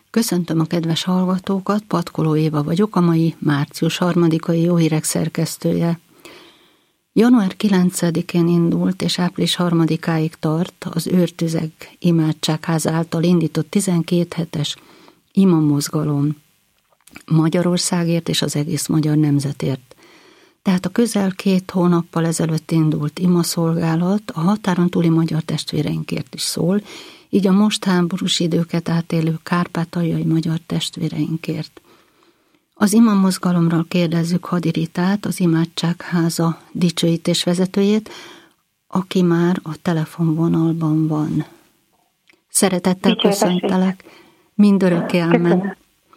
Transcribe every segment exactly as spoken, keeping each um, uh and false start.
Köszöntöm a kedves hallgatókat, Patkoló Éva vagyok, a mai március harmadikai Jó Hírek szerkesztője. január kilencedikén indult és április harmadikáig tart az Őrtüzek Imádságháza által indított tizenkét hetes ima mozgalom Magyarországért és az egész magyar nemzetért. Tehát a közel két hónappal ezelőtt indult imaszolgálat a határon túli magyar testvéreinkért is szól, így a most háborús időket átélő kárpátaljai magyar testvéreinkért. Az ima mozgalomról kérdezzük Hadi Ritát, az Imádságháza dicsőítés vezetőjét, aki már a telefonvonalban van. Szeretettel köszöntelek, mindörökké amen.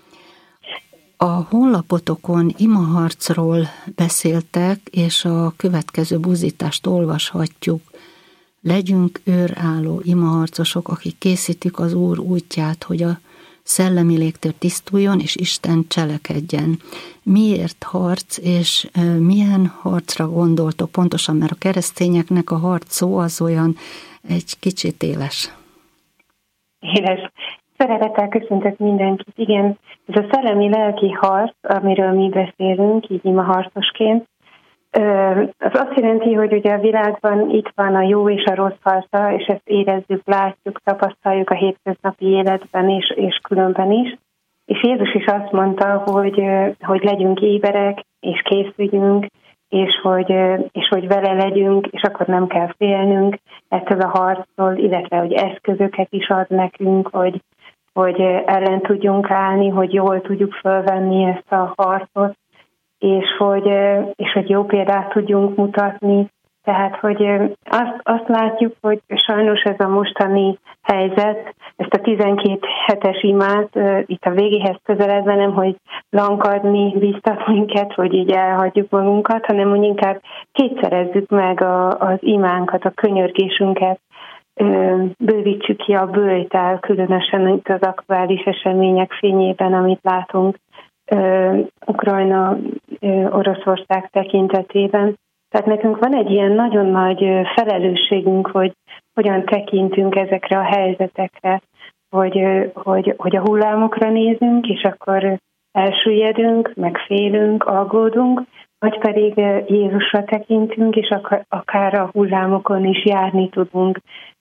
A honlapotokon imaharcról beszéltek, és a következő buzítást olvashatjuk. Legyünk őrálló imaharcosok, akik készítik az Úr útját, hogy a szellemi légtér tisztuljon, és Isten cselekedjen. Miért harc, és milyen harcra gondoltok pontosan, mert a keresztényeknek a harc szó az olyan egy kicsit éles. Éles. Szeretettel köszöntök mindenkit. Igen, ez a szellemi-lelki harc, amiről mi beszélünk, így imaharcosként, az azt jelenti, hogy ugye a világban itt van a jó és a rossz harca, és ezt érezzük, látjuk, tapasztaljuk a hétköznapi életben és, és különben is. És Jézus is azt mondta, hogy, hogy legyünk éberek, és készüljünk, és hogy, és hogy vele legyünk, és akkor nem kell félnünk ettől a harctól, illetve hogy eszközöket is ad nekünk, hogy, hogy ellen tudjunk állni, hogy jól tudjuk fölvenni ezt a harcot, és hogy, és hogy jó példát tudjunk mutatni. Tehát, hogy azt, azt látjuk, hogy sajnos ez a mostani helyzet, ezt a tizenkét hetes imát itt a végéhez közeledve nem, hogy lankadni, biztat minket, hogy így elhagyjuk magunkat, hanem hogy inkább kétszerezzük meg a, az imánkat, a könyörgésünket, bővítsük ki a böjtel, különösen itt az aktuális események fényében, amit látunk Ukrajna, Oroszország tekintetében. Tehát nekünk van egy ilyen nagyon nagy felelősségünk, hogy hogyan tekintünk ezekre a helyzetekre, hogy, hogy, hogy a hullámokra nézünk, és akkor elsüllyedünk, meg félünk, aggódunk, vagy pedig Jézusra tekintünk, és akár a hullámokon is járni tudunk.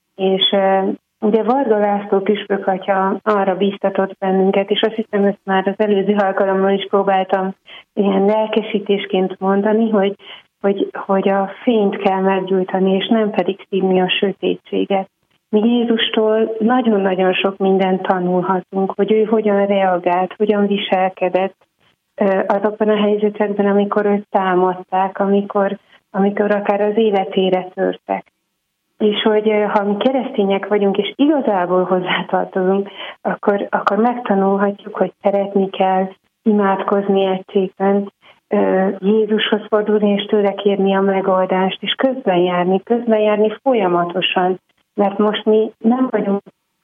És ugye Varga László püspök atya arra bíztatott bennünket, és azt hiszem, ezt már az előző alkalommal is próbáltam ilyen lelkesítésként mondani, hogy, hogy, hogy a fényt kell meggyújtani, és nem pedig szívni a sötétséget. Mi Jézustól nagyon-nagyon sok mindent tanulhatunk, hogy ő hogyan reagált, hogyan viselkedett azokban a helyzetekben, amikor őt támadták, amikor, amikor akár az életére törtek. És hogy ha mi keresztények vagyunk, és igazából hozzátartozunk, akkor, akkor megtanulhatjuk, hogy szeretni kell, imádkozni egységben, Jézushoz fordulni, és tőle kérni a megoldást, és közben járni, közben járni folyamatosan. Mert most mi nem vagyunk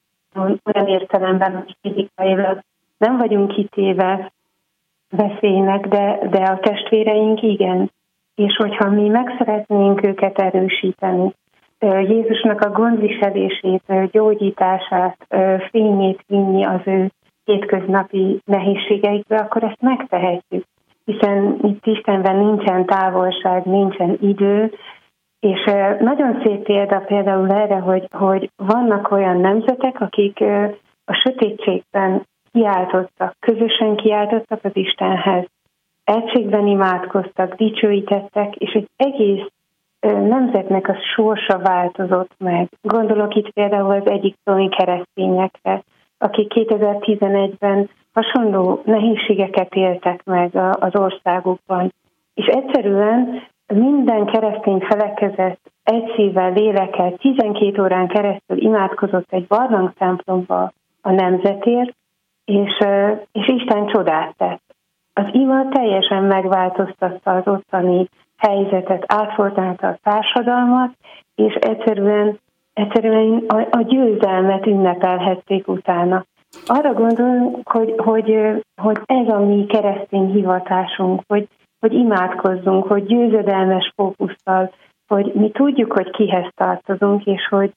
olyan értelemben, hogy fizikailag nem vagyunk kitéve veszélynek, de, de a testvéreink igen. És hogyha mi meg szeretnénk őket erősíteni, Jézusnak a gondviselését, gyógyítását, fényét vinni az ő hétköznapi nehézségeikbe, akkor ezt megtehetjük. Hiszen itt Istenben nincsen távolság, nincsen idő, és nagyon szép példa például erre, hogy, hogy vannak olyan nemzetek, akik a sötétségben kiáltottak, közösen kiáltottak az Istenhez, egységben imádkoztak, dicsőítettek, és egy egész nemzetnek a sorsa változott meg. Gondolok itt például az egyiptomi keresztényekre, akik kétezer-tizenegyben hasonló nehézségeket éltek meg az országukban. És egyszerűen minden keresztény felekezet egy szívvel, lélekkel, tizenkét órán keresztül imádkozott egy barlangtemplomba a nemzetért, és, és Isten csodát tett. Az ima teljesen megváltoztatta az ottani helyzetet, átfordálta a társadalmat, és egyszerűen, egyszerűen a, a győzelmet ünnepelhették utána. Arra gondolunk, hogy, hogy, hogy ez a mi keresztény hivatásunk, hogy, hogy imádkozzunk, hogy győzedelmes fókusszal, hogy mi tudjuk, hogy kihez tartozunk, és hogy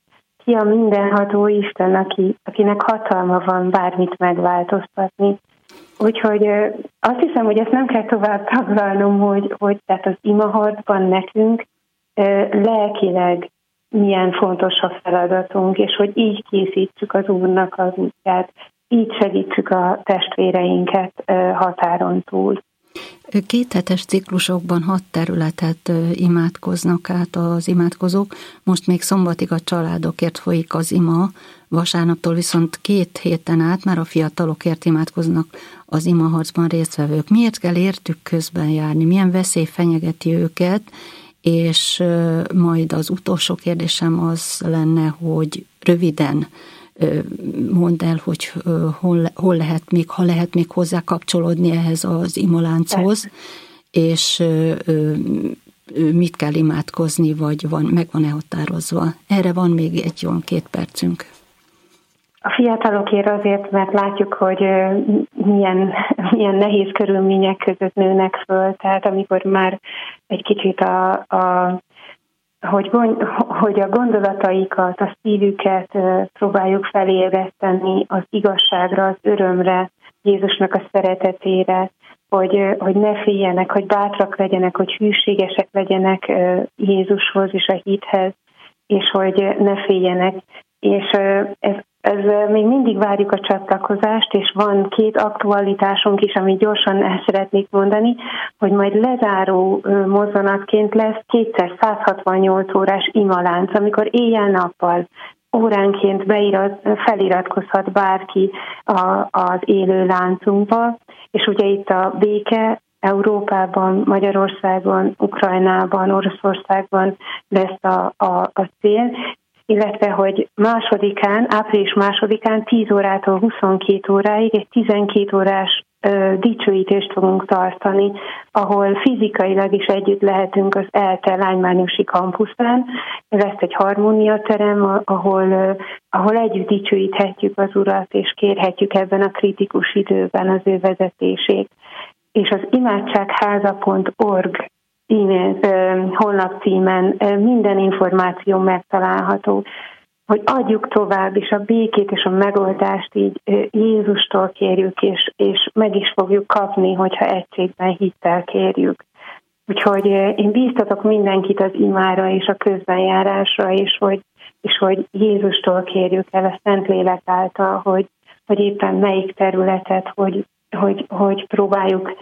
ki a mindenható Isten, aki, akinek hatalma van bármit megváltoztatni. Úgyhogy azt hiszem, hogy ezt nem kell tovább taglalnom, hogy, hogy tehát az imaharcban nekünk lelkileg milyen fontos a feladatunk, és hogy így készítsük az Úrnak az útját, így segítsük a testvéreinket határon túl. Kéthetes ciklusokban hat területet imádkoznak át az imádkozók, most még szombatig a családokért folyik az ima, vasárnaptól viszont két héten át már a fiatalokért imádkoznak az imaharcban résztvevők. Miért kell értük közben járni? Milyen veszély fenyegeti őket? És majd az utolsó kérdésem az lenne, hogy röviden mondd el, hogy hol, hol lehet még, ha lehet még hozzá kapcsolódni ehhez az imalánchoz, és mit kell imádkozni, vagy van, meg van-e határozva. Erre van még egy olyan két percünk. A fiatalokért azért, mert látjuk, hogy milyen, milyen nehéz körülmények között nőnek föl, tehát amikor már egy kicsit a, a Hogy, hogy a gondolataikat, a szívüket próbáljuk felébreszteni az igazságra, az örömre, Jézusnak a szeretetére, hogy, hogy ne féljenek, hogy bátrak legyenek, hogy hűségesek legyenek Jézushoz és a hithez, és hogy ne féljenek. És ez, ez még mindig várjuk a csatlakozást, és van két aktualitásunk is, amit gyorsan el szeretnék mondani, hogy majd lezáró mozzanatként lesz kétszer száz hatvannyolc órás imalánc, amikor éjjel-nappal óránként beirat, feliratkozhat bárki a, az élő láncunkba, és ugye itt a béke Európában, Magyarországon, Ukrajnában, Oroszországban lesz a, a, a cél, illetve, hogy másodikán, április másodikán tíz órától huszonkét óráig egy tizenkét órás ö, dicsőítést fogunk tartani, ahol fizikailag is együtt lehetünk az ELTE Lánymányosi kampuszán. Lesz egy harmóniaterem, ahol, ö, ahol együtt dicsőíthetjük az Urat, és kérhetjük ebben a kritikus időben az ő vezetését. És az imádságháza pont org e-mail honlap címen minden információ megtalálható, hogy adjuk tovább, és a békét és a megoldást így Jézustól kérjük, és, és meg is fogjuk kapni, hogyha egységben hittel kérjük. Úgyhogy én bíztatok mindenkit az imára és a közbenjárásra, és hogy, és hogy Jézustól kérjük el a Szentlélek által, hogy, hogy éppen melyik területet, hogy, hogy, hogy próbáljuk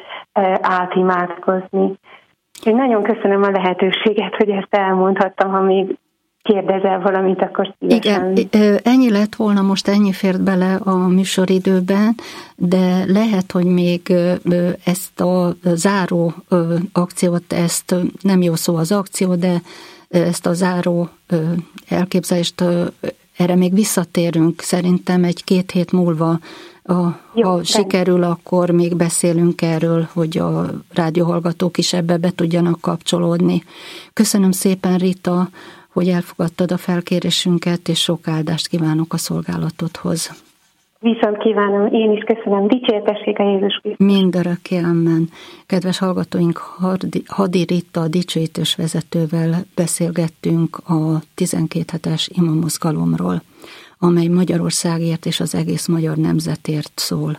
átimádkozni. Én nagyon köszönöm a lehetőséget, hogy ezt elmondhattam, ha még kérdezel valamit, akkor szívesen. Igen, ennyi lett volna, most ennyi fért bele a műsoridőben, de lehet, hogy még ezt a záró akciót, ezt nem jó szó az akció, de ezt a záró elképzelést, erre még visszatérünk szerintem egy-két hét múlva. A, Jó, ha sikerül, akkor még beszélünk erről, hogy a rádióhallgatók is ebbe be tudjanak kapcsolódni. Köszönöm szépen, Rita, hogy elfogadtad a felkérésünket, és sok áldást kívánok a szolgálatodhoz. Viszont kívánom, én is köszönöm. Dicsértessék a Jézus Krisztus. Mindörökké, amen. Kedves hallgatóink, Hadi Rita dicsőítős vezetővel beszélgettünk a tizenkét hetes imamozgalomról, amely Magyarországért és az egész magyar nemzetért szól.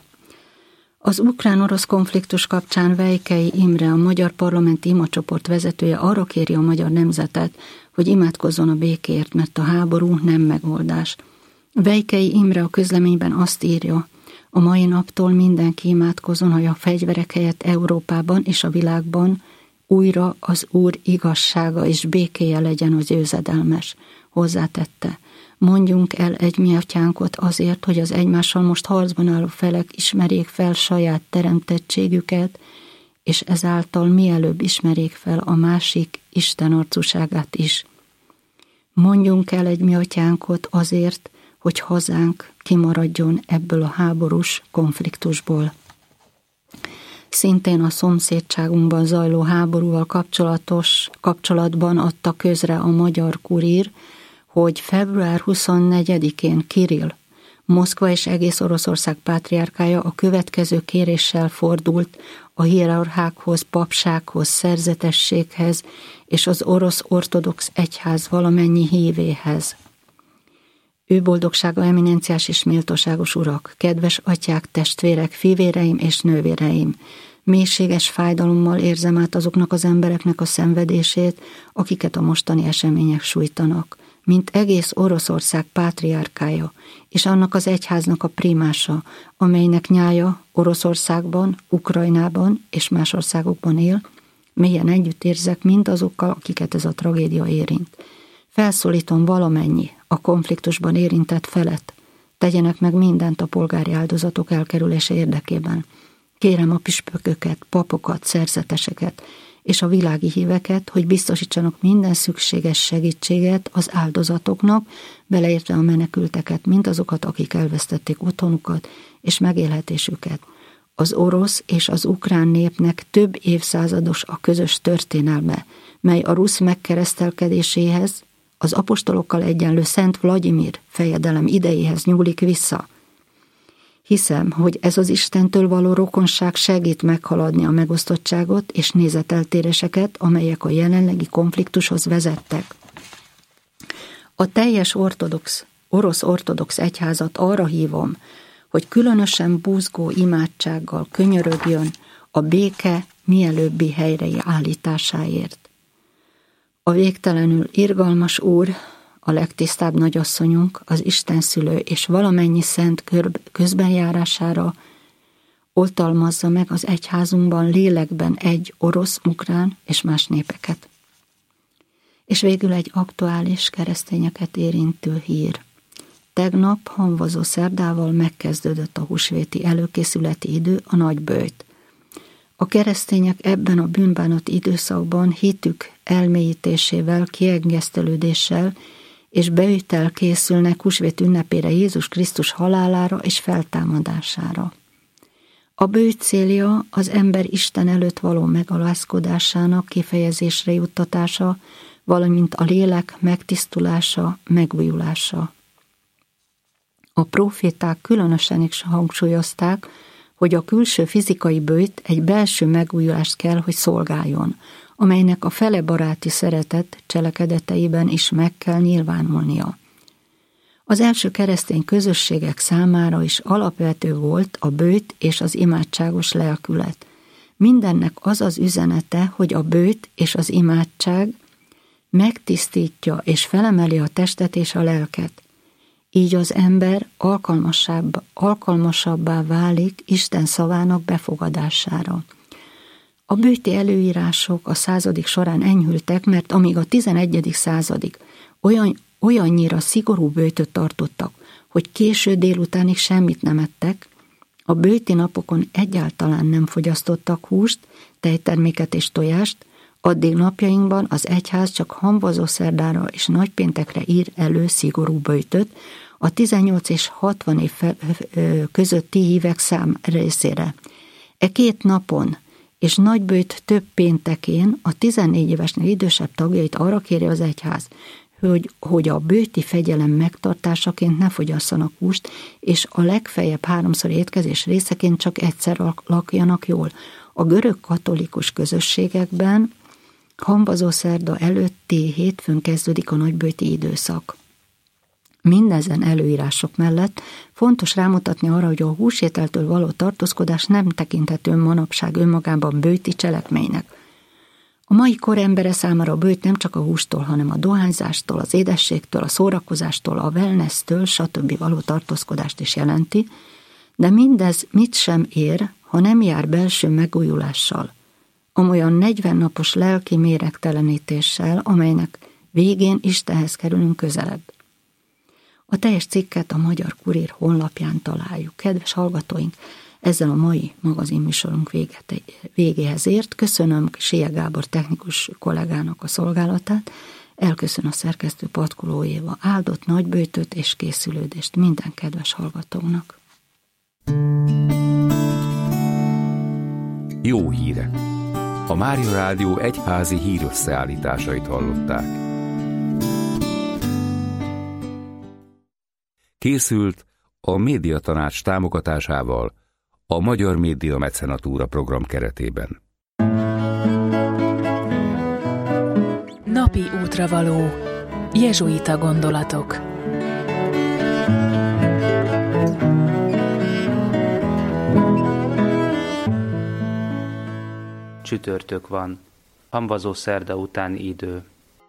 Az ukrán-orosz konfliktus kapcsán Vejkei Imre, a Magyar Parlamenti Imacsoport vezetője arra kéri a magyar nemzetet, hogy imádkozzon a békéért, mert a háború nem megoldás. Vejkei Imre a közleményben azt írja, a mai naptól mindenki imádkozzon, hogy a fegyverek helyett Európában és a világban újra az Úr igazsága és békéje legyen az győzedelmes. Hozzátette, mondjunk el egy mi atyánkot azért, hogy az egymással most harcban álló felek ismerjék fel saját teremtettségüket, és ezáltal mielőbb ismerjék fel a másik Isten arcúságát is. Mondjunk el egy mi atyánkot azért, hogy hazánk kimaradjon ebből a háborús konfliktusból. Szintén a szomszédságunkban zajló háborúval kapcsolatos kapcsolatban adta közre a Magyar Kurír, hogy február huszonnegyedikén Kirill, Moszkva és egész Oroszország pátriárkája a következő kéréssel fordult a hierarchákhoz, papsághoz, szerzetességhez és az orosz ortodox egyház valamennyi hívéhez. Ő boldogsága, eminenciás és méltóságos urak, kedves atyák, testvérek, fivéreim és nővéreim, mélységes fájdalommal érzem át azoknak az embereknek a szenvedését, akiket a mostani események sújtanak, mint egész Oroszország pátriárkája, és annak az egyháznak a primása, amelynek nyája Oroszországban, Ukrajnában és más országokban él, mélyen együtt érzek mindazokkal, akiket ez a tragédia érint. Felszólítom valamennyi a konfliktusban érintett felet, tegyenek meg mindent a polgári áldozatok elkerülése érdekében. Kérem a püspököket, papokat, szerzeteseket és a világi híveket, hogy biztosítsanak minden szükséges segítséget az áldozatoknak, beleértve a menekülteket, mindazokat, akik elvesztették otthonukat és megélhetésüket. Az orosz és az ukrán népnek több évszázados a közös történelme, mely a rusz megkeresztelkedéséhez, az apostolokkal egyenlő Szent Vlagyimir fejedelem idejéhez nyúlik vissza. Hiszem, hogy ez az Istentől való rokonság segít meghaladni a megosztottságot és nézeteltéréseket, amelyek a jelenlegi konfliktushoz vezettek. A teljes ortodox, orosz ortodox egyházat arra hívom, hogy különösen buzgó imádsággal könyörögjön a béke mielőbbi helyre állításáért. A végtelenül irgalmas Úr, a legtisztább nagyasszonyunk, az Istenszülő és valamennyi szent közbenjárására oltalmazza meg az egyházunkban lélekben egy orosz, ukrán és más népeket. És végül egy aktuális keresztényeket érintő hír. Tegnap hamvazó szerdával megkezdődött a húsvéti előkészületi idő, a nagyböjt. A keresztények ebben a bűnbánati időszakban hitük elmélyítésével, kiengesztelődéssel és beüttel készülnek húsvét ünnepére, Jézus Krisztus halálára és feltámadására. A böjt célja az ember Isten előtt való megalázkodásának kifejezésre juttatása, valamint a lélek megtisztulása, megújulása. A próféták különösen is hangsúlyozták, hogy a külső fizikai böjt egy belső megújulást kell, hogy szolgáljon, amelynek a fele baráti szeretet cselekedeteiben is meg kell nyilvánulnia. Az első keresztény közösségek számára is alapvető volt a böjt és az imádságos lelkület. Mindennek az az üzenete, hogy a böjt és az imádság megtisztítja és felemeli a testet és a lelket. Így az ember alkalmasabb, alkalmasabbá válik Isten szavának befogadására. A böjti előírások a századik során enyhültek, mert amíg a tizenegyedik századig olyan, olyannyira szigorú böjtöt tartottak, hogy késő délutánig semmit nem ettek, a böjti napokon egyáltalán nem fogyasztottak húst, tejterméket és tojást, addig napjainkban az egyház csak hamvazó szerdára és nagypéntekre ír elő szigorú böjtöt a tizennyolc és hatvan év közötti hívek szám részére. E két napon és nagyböjt több péntekén a tizennégy évesnél idősebb tagjait arra kéri az egyház, hogy, hogy a böjti fegyelem megtartásaként ne fogyasszanak húst, és a legfeljebb háromszor étkezés részeként csak egyszer lakjanak jól. A görög katolikus közösségekben hamvazó szerda előtti hétfőn kezdődik a nagyböjti időszak. Mindezen előírások mellett fontos rámutatni arra, hogy a húsételtől való tartózkodás nem tekinthető manapság önmagában böjti cselekménynek. A mai kor embere számára a böjt nem csak a hústól, hanem a dohányzástól, az édességtől, a szórakozástól, a wellness-től, stb. Való tartózkodást is jelenti, de mindez mit sem ér, ha nem jár belső megújulással, amolyan negyven napos lelki méregtelenítéssel, amelynek végén Istenhez kerülünk közelebb. A teljes cikket a Magyar Kurír honlapján találjuk. Kedves hallgatóink, ezzel a mai magazinműsorunk végéhez ért. Köszönöm Sia Gábor technikus kollégának a szolgálatát, elköszön a szerkesztő Patkoló Éva. Áldott nagyböjtöt és készülődést minden kedves hallgatónak. Jó hírek! A Mária Rádió egyházi hírösszeállításait hallották. Készült a Médiatanács támogatásával a Magyar Média Mecenatúra program keretében. Napi útravaló. Jezsuita gondolatok. csütörtök van, hamvazó szerda utáni idő.